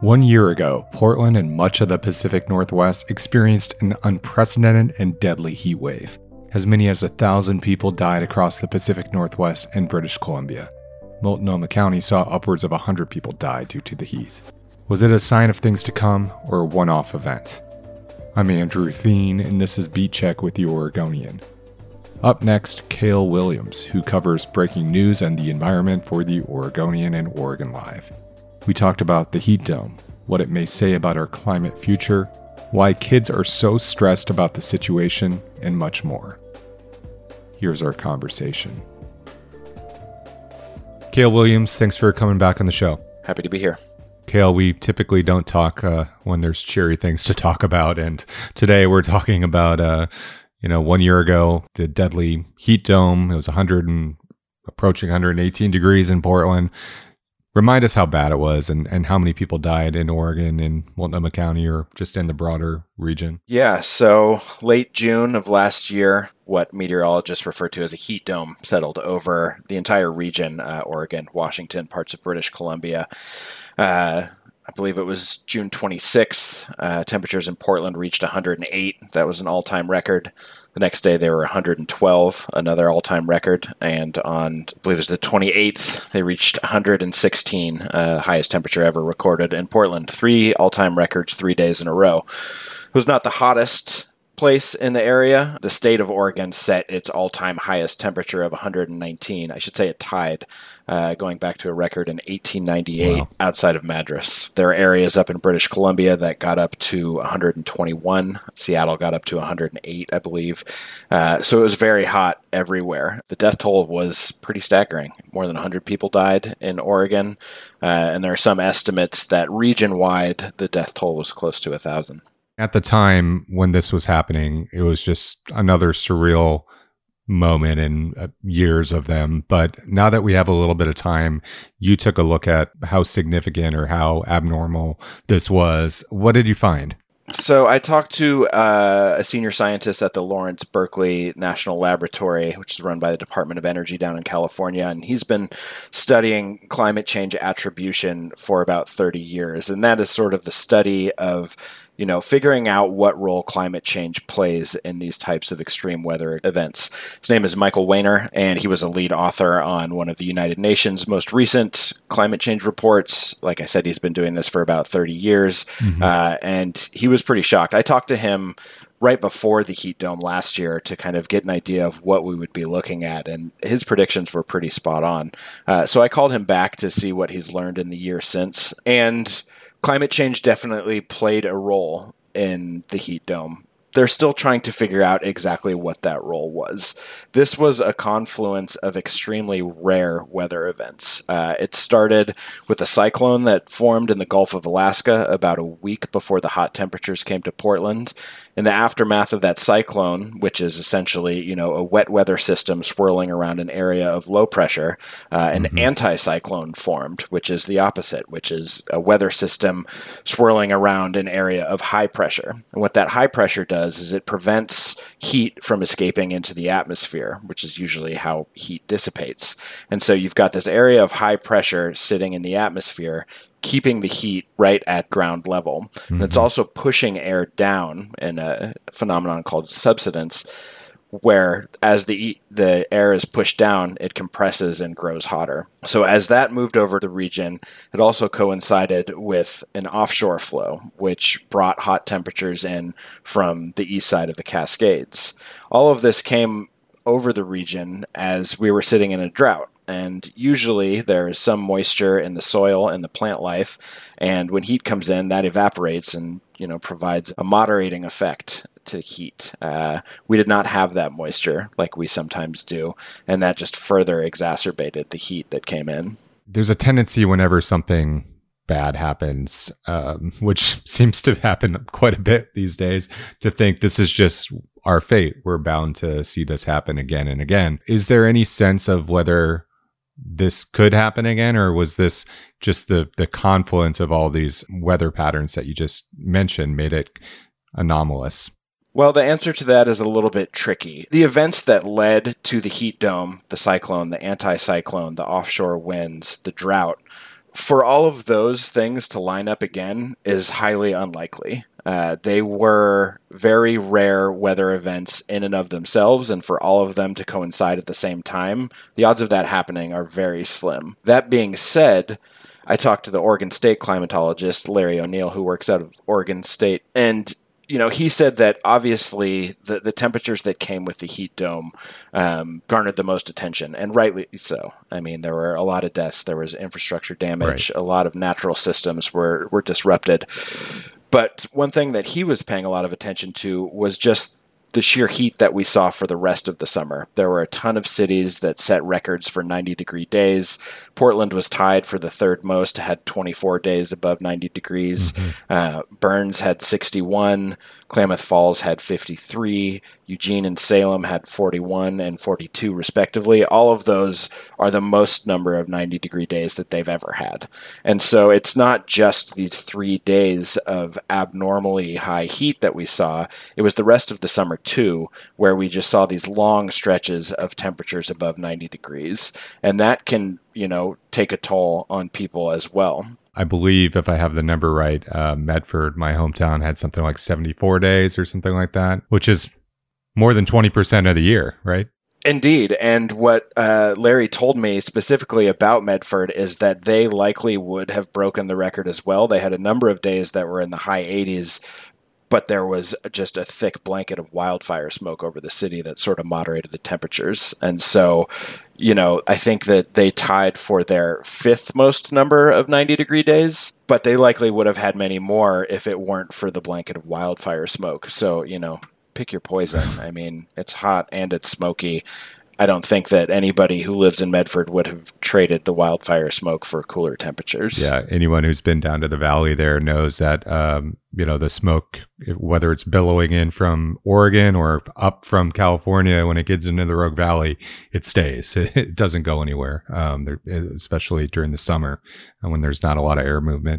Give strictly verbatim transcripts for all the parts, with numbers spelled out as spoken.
One year ago, Portland and much of the Pacific Northwest experienced an unprecedented and deadly heat wave. As many as a thousand people died across the Pacific Northwest and British Columbia. Multnomah County saw upwards of one hundred people die due to the heat. Was it a sign of things to come or a one-off event? I'm Andrew Theen, and this is Beat Check with the Oregonian. Up next, Cale Williams, who covers breaking news and the environment for the Oregonian and Oregon Live. We talked about the heat dome, what it may say about our climate future, why kids are so stressed about the situation, and much more. Here's our conversation. Cale Williams, thanks for coming back on the show. Happy to be here. Cale, we typically don't talk uh, when there's cheery things to talk about, and today we're talking about, uh, you know, one year ago, the deadly heat dome. It was one hundred and approaching one hundred eighteen degrees in Portland. Remind us how bad it was and, and how many people died in Oregon, in Multnomah County, or just in the broader region. Yeah, so late June of last year, what meteorologists refer to as a heat dome settled over the entire region, uh, Oregon, Washington, parts of British Columbia. Uh, I believe it was June twenty-sixth. Uh, temperatures in Portland reached one hundred eight. That was an all-time record. The next day, they were one hundred twelve, another all-time record. And on, I believe it was the twenty-eighth, they reached one hundred sixteen, uh, highest temperature ever recorded in Portland. Three all-time records, three days in a row. It was not the hottest place in the area. The state of Oregon set its all-time highest temperature of one hundred nineteen. I should say it tied, uh, going back to a record in eighteen ninety-eight. Wow. Outside of Madras. There are areas up in British Columbia that got up to one hundred twenty-one. Seattle got up to one hundred eight, I believe. Uh, so it was very hot everywhere. The death toll was pretty staggering. More than one hundred people died in Oregon, uh, and there are some estimates that region-wide the death toll was close to one thousand. At the time when this was happening, it was just another surreal moment in uh, years of them. But now that we have a little bit of time, you took a look at how significant or how abnormal this was. What did you find? So I talked to uh, a senior scientist at the Lawrence Berkeley National Laboratory, which is run by the Department of Energy down in California, and he's been studying climate change attribution for about thirty years. And that is sort of the study of you know, figuring out what role climate change plays in these types of extreme weather events. His name is Michael Weiner, and he was a lead author on one of the United Nations' most recent climate change reports. Like I said, he's been doing this for about thirty years, mm-hmm. uh, and he was pretty shocked. I talked to him right before the heat dome last year to kind of get an idea of what we would be looking at, and his predictions were pretty spot on. Uh, so I called him back to see what he's learned in the year since, and climate change definitely played a role in the heat dome. They're still trying to figure out exactly what that role was. This was a confluence of extremely rare weather events. Uh, it started with a cyclone that formed in the Gulf of Alaska about a week before the hot temperatures came to Portland. In the aftermath of that cyclone, which is essentially, you know, a wet weather system swirling around an area of low pressure, uh, an mm-hmm. anticyclone formed, which is the opposite, which is a weather system swirling around an area of high pressure. And what that high pressure does is it prevents heat from escaping into the atmosphere, which is usually how heat dissipates. And so you've got this area of high pressure sitting in the atmosphere, keeping the heat right at ground level. Mm-hmm. And it's also pushing air down in a phenomenon called subsidence, where as the the air is pushed down, it compresses and grows hotter. So as that moved over the region, it also coincided with an offshore flow, which brought hot temperatures in from the east side of the Cascades. All of this came over the region as we were sitting in a drought. And usually there is some moisture in the soil and the plant life. And when heat comes in, that evaporates and, you know, provides a moderating effect to heat. Uh, we did not have that moisture like we sometimes do. And that just further exacerbated the heat that came in. There's a tendency whenever something bad happens, um, which seems to happen quite a bit these days, to think this is just our fate. We're bound to see this happen again and again. Is there any sense of whether this could happen again, or was this just the the confluence of all these weather patterns that you just mentioned made it anomalous? Well, the answer to that is a little bit tricky. The events that led to the heat dome, the cyclone, the anticyclone, the offshore winds, the drought, for all of those things to line up again is highly unlikely. Uh, they were very rare weather events in and of themselves, and for all of them to coincide at the same time, the odds of that happening are very slim. That being said, I talked to the Oregon State climatologist, Larry O'Neill, who works out of Oregon State, and you know, he said that obviously the, the temperatures that came with the heat dome um, garnered the most attention, and rightly so. I mean, there were a lot of deaths, there was infrastructure damage, right. A lot of natural systems were, were disrupted. But one thing that he was paying a lot of attention to was just the sheer heat that we saw for the rest of the summer. There were a ton of cities that set records for ninety degree days. Portland was tied for the third most, had twenty-four days above ninety degrees. Mm-hmm. Uh, Burns had sixty-one. Klamath Falls had fifty-three. Eugene and Salem had forty-one and forty-two respectively. All of those are the most number of ninety degree days that they've ever had. And so it's not just these three days of abnormally high heat that we saw. It was the rest of the summer too, where we just saw these long stretches of temperatures above ninety degrees. And that can, you know, take a toll on people as well. I believe, if I have the number right, uh, Medford, my hometown, had something like seventy-four days or something like that, which is more than twenty percent of the year, right? Indeed. And what uh, Larry told me specifically about Medford is that they likely would have broken the record as well. They had a number of days that were in the high eighties, but there was just a thick blanket of wildfire smoke over the city that sort of moderated the temperatures. And so, you know, I think that they tied for their fifth most number of ninety degree days, but they likely would have had many more if it weren't for the blanket of wildfire smoke. So, you know, pick your poison. I mean, it's hot and it's smoky. I don't think that anybody who lives in Medford would have traded the wildfire smoke for cooler temperatures. Yeah, anyone who's been down to the valley there knows that, um, you know, the smoke, whether it's billowing in from Oregon or up from California, when it gets into the Rogue Valley, it stays. It doesn't go anywhere, um, there, especially during the summer when there's not a lot of air movement.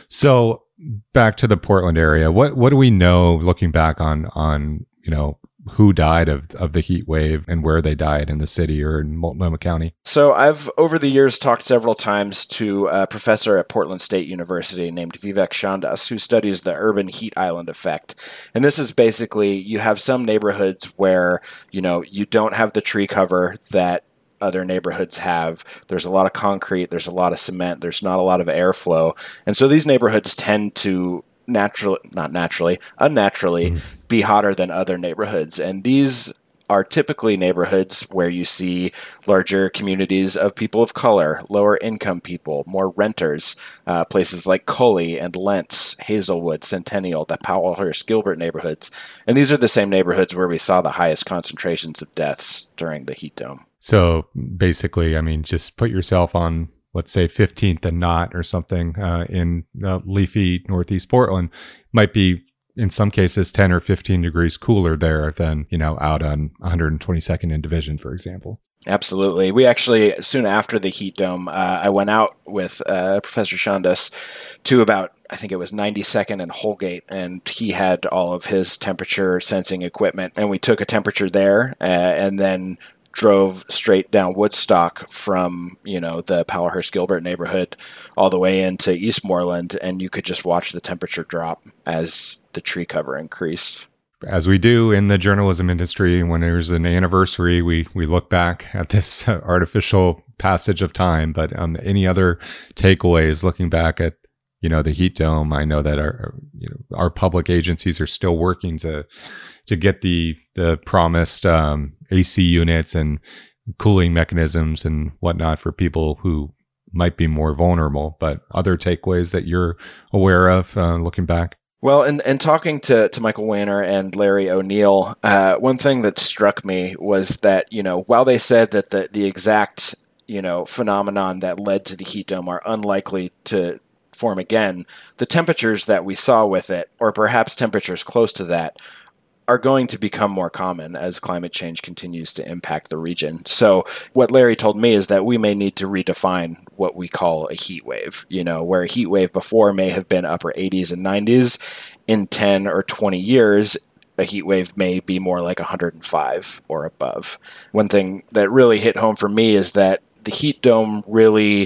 So back to the Portland area, what what do we know looking back on on you know, who died of, of the heat wave and where they died in the city or in Multnomah County? So I've, over the years, talked several times to a professor at Portland State University named Vivek Chandas, who studies the urban heat island effect. And this is basically, you have some neighborhoods where, you know, you don't have the tree cover that other neighborhoods have. There's a lot of concrete, there's a lot of cement, there's not a lot of airflow. And so these neighborhoods tend to naturally, not naturally, unnaturally mm. be hotter than other neighborhoods. And these are typically neighborhoods where you see larger communities of people of color, lower income people, more renters, uh, places like Coley and Lentz, Hazelwood, Centennial, the Powellhurst, Gilbert neighborhoods. And these are the same neighborhoods where we saw the highest concentrations of deaths during the heat dome. So basically, I mean, just put yourself on, let's say, fifteenth and Knott or something uh, in uh, leafy Northeast Portland. Might be, in some cases, ten or fifteen degrees cooler there than, you know, out on one hundred twenty-second and Division, for example. Absolutely. We actually, soon after the heat dome, uh, I went out with uh, Professor Chandas to about, I think it was ninety-second and Holgate, and he had all of his temperature sensing equipment. And we took a temperature there uh, and then drove straight down Woodstock from, you know, the Powellhurst Gilbert neighborhood all the way into Eastmoreland, and you could just watch the temperature drop as the tree cover increased. As we do in the journalism industry, when there's an anniversary, we we look back at this artificial passage of time. But um, any other takeaways looking back at, you know, the heat dome? I know that our you know our public agencies are still working to to get the the promised um, A C units and cooling mechanisms and whatnot for people who might be more vulnerable. But other takeaways that you're aware of uh, looking back? Well, and, and talking to, to Michael Weiner and Larry O'Neill, uh, one thing that struck me was that, you know, while they said that the, the exact, you know, phenomenon that led to the heat dome are unlikely to form again, the temperatures that we saw with it, or perhaps temperatures close to that, are going to become more common as climate change continues to impact the region. So what Larry told me is that we may need to redefine what we call a heat wave. You know, where a heat wave before may have been upper eighties and nineties, in ten or twenty years, a heat wave may be more like one hundred five or above. One thing that really hit home for me is that the heat dome really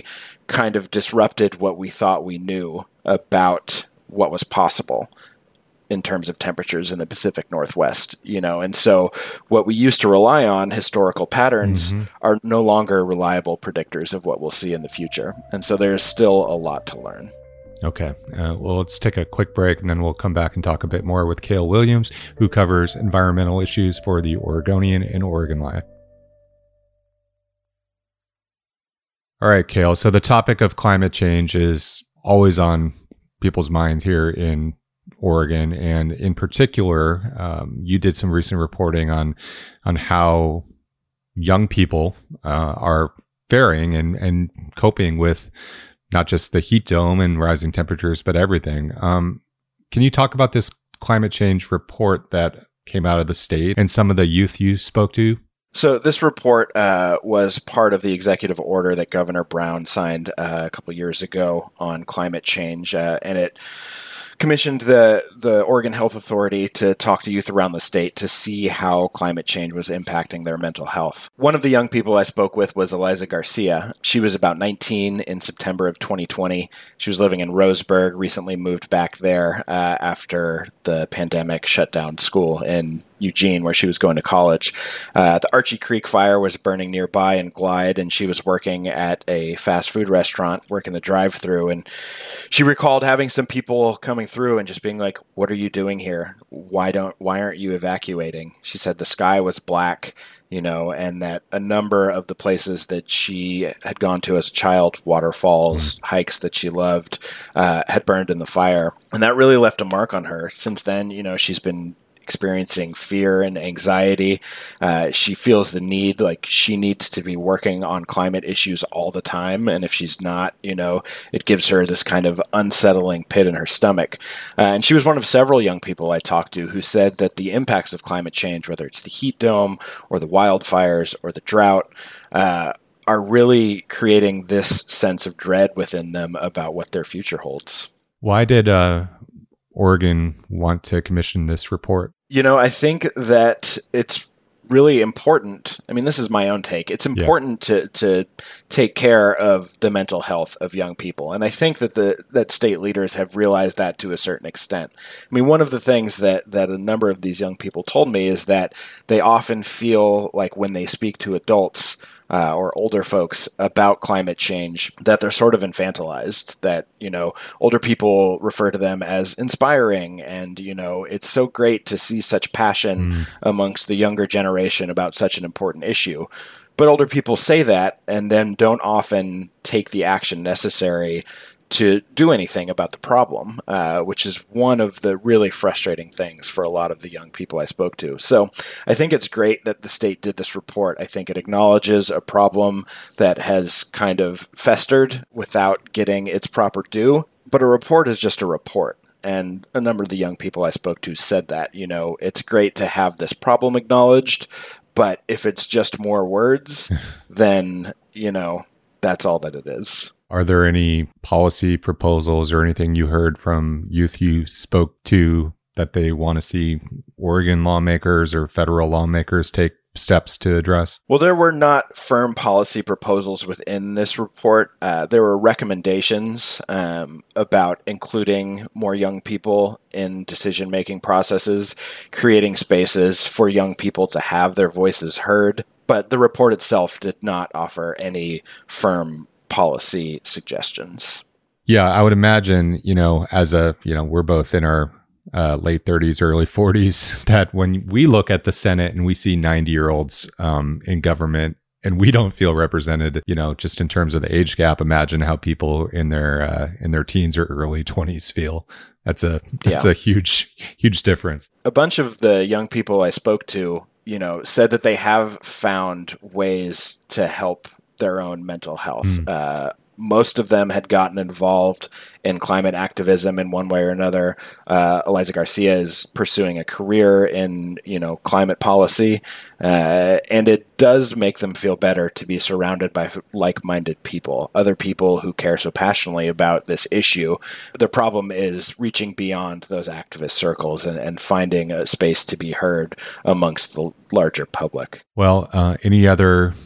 kind of disrupted what we thought we knew about what was possible in terms of temperatures in the Pacific Northwest, you know. And so what we used to rely on, historical patterns, mm-hmm. are no longer reliable predictors of what we'll see in the future. And so there's still a lot to learn. Okay. Uh, well, let's take a quick break, and then we'll come back and talk a bit more with Cale Williams, who covers environmental issues for the Oregonian and Oregon Live. All right, Cale. So the topic of climate change is always on people's mind here in Oregon, and in particular, um, you did some recent reporting on on how young people uh, are faring and, and coping with not just the heat dome and rising temperatures, but everything. Um, can you talk about this climate change report that came out of the state and some of the youth you spoke to? So this report uh, was part of the executive order that Governor Brown signed uh, a couple years ago on climate change, uh, and it commissioned the, the Oregon Health Authority to talk to youth around the state to see how climate change was impacting their mental health. One of the young people I spoke with was Eliza Garcia. She was about nineteen in September of twenty twenty. She was living in Roseburg, recently moved back there uh, after the pandemic shut down school in Eugene, where she was going to college. Uh, the Archie Creek fire was burning nearby in Glide, and she was working at a fast food restaurant, working the drive-thru, and she recalled having some people coming through and just being like, "What are you doing here? Why don't why aren't you evacuating?" She said the sky was black, you know, and that a number of the places that she had gone to as a child, waterfalls, mm-hmm. hikes that she loved, uh, had burned in the fire. And that really left a mark on her. Since then, you know, she's been experiencing fear and anxiety. Uh, she feels the need, like she needs to be working on climate issues all the time. And if she's not, you know, it gives her this kind of unsettling pit in her stomach. Uh, and she was one of several young people I talked to who said that the impacts of climate change, whether it's the heat dome or the wildfires or the drought, uh, are really creating this sense of dread within them about what their future holds. Why did uh, Oregon want to commission this report? You know, I think that it's really important. I mean, this is my own take. It's important yeah. to to take care of the mental health of young people. And I think that the that state leaders have realized that to a certain extent. I mean, one of the things that, that a number of these young people told me is that they often feel like when they speak to adults, Uh, or older folks about climate change, that they're sort of infantilized, that, you know, older people refer to them as inspiring. And, you know, it's so great to see such passion mm. amongst the younger generation about such an important issue. But older people say that and then don't often take the action necessary to do anything about the problem, uh, which is one of the really frustrating things for a lot of the young people I spoke to. So I think it's great that the state did this report. I think it acknowledges a problem that has kind of festered without getting its proper due. But a report is just a report. And a number of the young people I spoke to said that, you know, it's great to have this problem acknowledged, but if it's just more words, then, you know, that's all that it is. Are there any policy proposals or anything you heard from youth you spoke to that they want to see Oregon lawmakers or federal lawmakers take steps to address? Well, there were not firm policy proposals within this report. Uh, there were recommendations um, about including more young people in decision-making processes, creating spaces for young people to have their voices heard. But the report itself did not offer any firm policy suggestions. Yeah, I would imagine, you know, as a, you know, we're both in our uh, late thirties, early forties, that when we look at the Senate and we see ninety year olds um, in government and we don't feel represented, you know, just in terms of the age gap, imagine how people in their uh, in their teens or early twenties feel. That's a that's yeah. a huge, huge difference. A bunch of the young people I spoke to, you know, said that they have found ways to help their own mental health. Mm. Uh, most of them had gotten involved in climate activism in one way or another. Uh, Eliza Garcia is pursuing a career in, you know, climate policy, uh, and it does make them feel better to be surrounded by like-minded people, other people who care so passionately about this issue. The problem is reaching beyond those activist circles and, and finding a space to be heard amongst the larger public. Well, uh, any other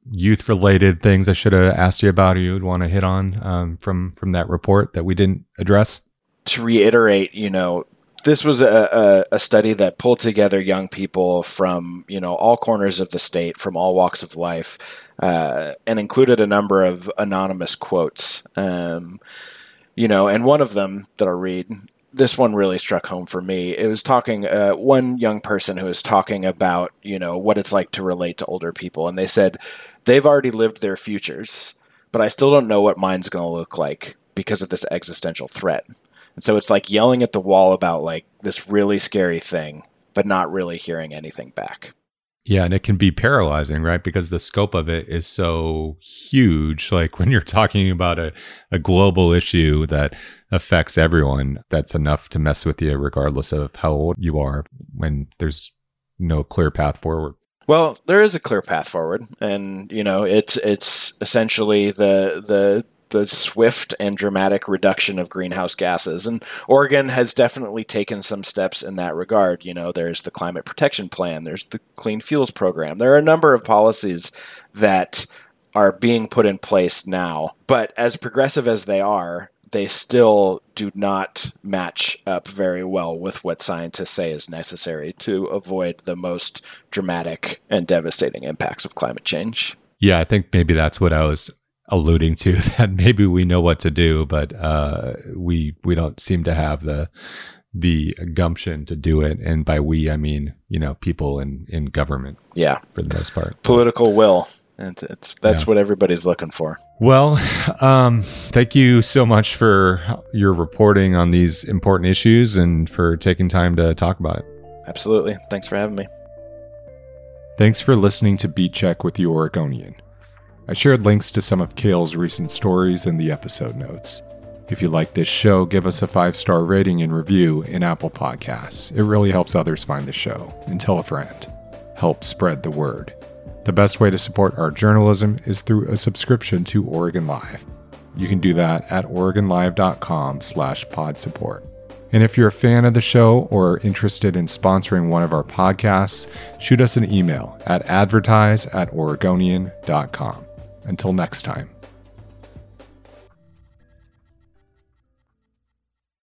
youth-related things I should have asked you about, or you would want to hit on um, from from that report that we didn't address? To reiterate, you know, this was a, a, a study that pulled together young people from, you know, all corners of the state, from all walks of life, uh, and included a number of anonymous quotes. Um, you know, and one of them that I'll read, this one really struck home for me. It was talking, uh, one young person who was talking about, you know, what it's like to relate to older people. And they said, they've already lived their futures, but I still don't know what mine's going to look like because of this existential threat. And so it's like yelling at the wall about like this really scary thing, but not really hearing anything back. Yeah, and it can be paralyzing, right? Because the scope of it is so huge. Like when you're talking about a, a global issue that affects everyone, that's enough to mess with you regardless of how old you are when there's no clear path forward. Well, there is a clear path forward. And, you know, it's it's essentially the the the swift and dramatic reduction of greenhouse gases. And Oregon has definitely taken some steps in that regard. You know, there's the Climate Protection Plan, there's the Clean Fuels Program. There are a number of policies that are being put in place now. But as progressive as they are, they still do not match up very well with what scientists say is necessary to avoid the most dramatic and devastating impacts of climate change. Yeah, I think maybe that's what I was alluding to, that maybe we know what to do, but uh, we we don't seem to have the the gumption to do it. And by we, I mean, you know, people in, in government. Yeah, for the most part. Political will. And it's, that's yeah. what everybody's looking for. Well, um, thank you so much for your reporting on these important issues and for taking time to talk about it. Absolutely. Thanks for having me. Thanks for listening to Beat Check with the Oregonian. I shared links to some of Cale's recent stories in the episode notes. If you like this show, give us a five-star rating and review in Apple Podcasts. It really helps others find the show. And tell a friend. Help spread the word. The best way to support our journalism is through a subscription to Oregon Live. You can do that at oregonlive.com slash pod support. And if you're a fan of the show or interested in sponsoring one of our podcasts, shoot us an email at advertise at oregonian dot com. Until next time.